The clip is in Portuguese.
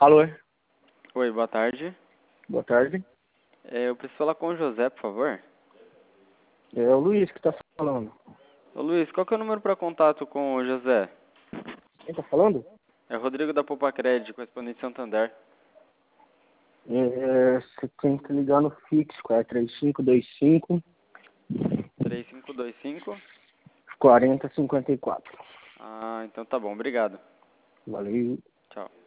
Alô? Oi, boa tarde. Boa tarde. Eu preciso falar com o José, por favor. É o Luiz que tá falando. Ô Luiz, qual que é o número para contato com o José? Quem tá falando? É Rodrigo da Poupa Crédito, correspondente de Santander. Você tem que ligar no fixo, 3525 3525. 4054. Ah, então tá bom, obrigado. Valeu. Tchau.